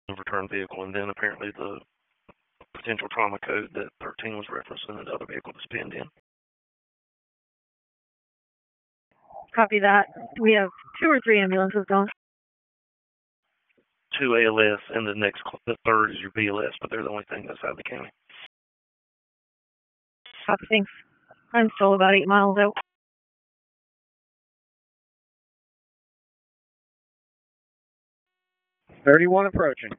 return vehicle, and then apparently the potential trauma code that 13 was referencing the other vehicle was pinned in. Copy that. We have 2 or 3 ambulances going. 2 ALS, and the third is your BLS, but they're the only thing that's out of the county. Copy, thanks. I'm still about 8 miles out. 31 approaching.